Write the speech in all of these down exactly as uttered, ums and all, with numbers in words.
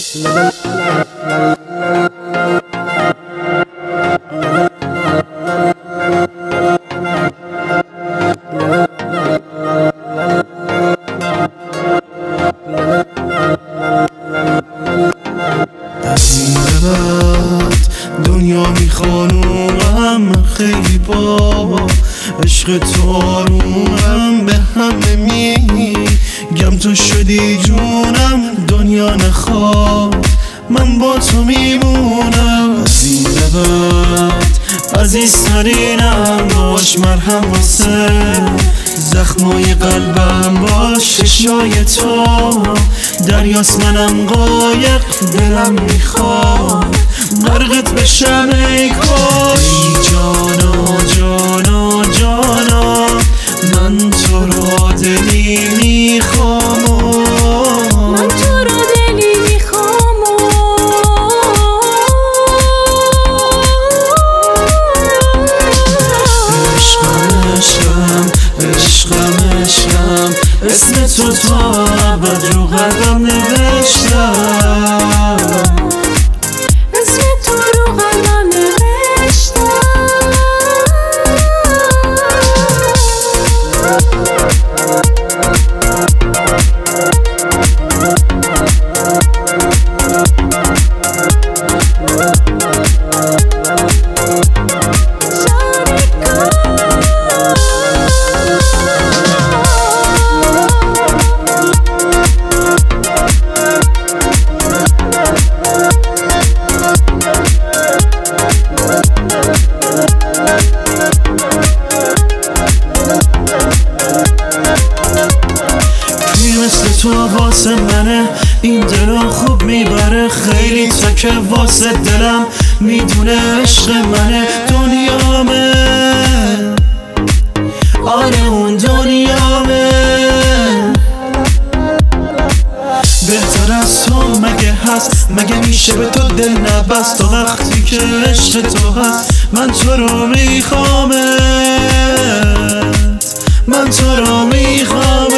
دنیا میخوانم خیلی با عشق تو آرومم، به همه میگم تو شدی جونم. دنیا نخواد من با تو میمونم. از این به بعد عزیزترینم، باش مرهم واسه زخمای قلبم، باش چشای تو دریاست منم قایق، دلم میخواد غرقت بشم ای کاش. ای جانا جانا جانا من تو را دلی میخوام، من تو را دلی میخوام. عشقم عشقم عشقم عشقم، اسم تو تا ابد رو قلبم نوشتم. تو واسه منه، این دلو خوب میبره، خیلی تکه واسه دلم، میدونه عشق منه. دنیامه آره اون دنیامه، بهتر از تو مگه هست؟ مگه میشه به تو دل نبست؟ تا وقتی که عشق تو هست من تو رو میخوامت، من تو رو میخوامت.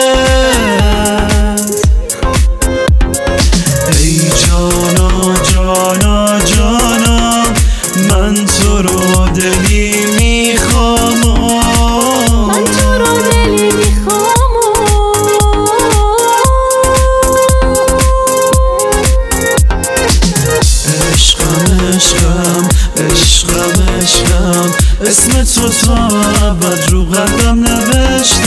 ای جانا جانا جانا من تو رو دلی میخوام، من تو رو دلی میخوام. عشقم عشقم عشقم عشقم، اسم تو تا ابد رو قلبم نوشتم.